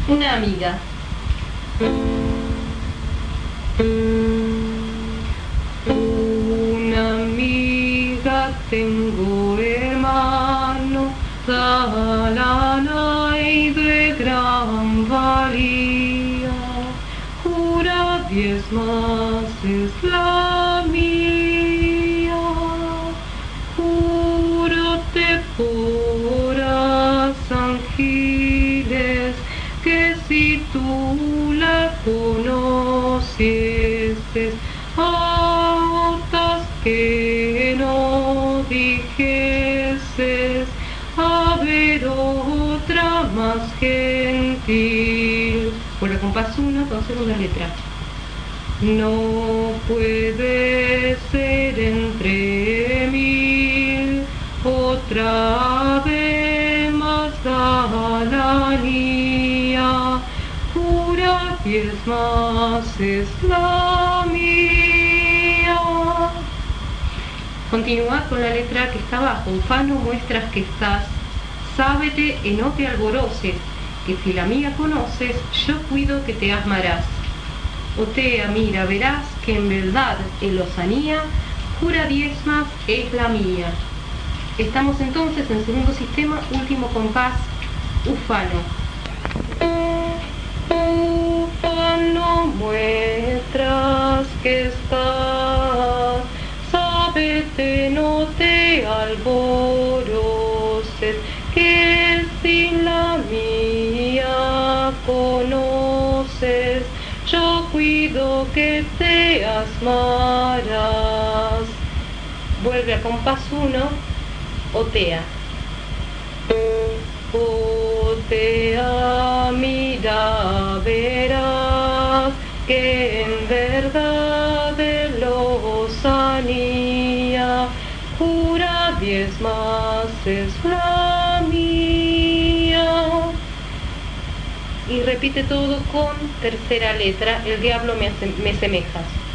Una amiga. Una amiga tengo, hermano, galana y de gran valía, jura 10 más es la mía, júrote por San Giles que si tú la conocieses, a otras que no dijeses, a ver otra más gentil. Por el compás 1 con segunda letra. No puede ser entre 1000 otra vez más galanía, jura 10 más es la mía. Continúa con la letra que está abajo. Ufano, muestras que estás, sábete y no te alboroces, que si la mía conoces, yo cuido que te asmarás. Otea, mira, verás que en verdad en lozanía, jura 10 más es la mía. Estamos entonces en segundo sistema, último compás, ufano. Ufano, muestras que estás, sábete, no te alboroces, que si la mía conoces, yo cuido que te asmarás. Vuelve a compás 1, otea. Otea, mira, verás que en verdad de lozanía, jura 10 más es la mía. Y repite todo con tercera letra, el diablo me semejas.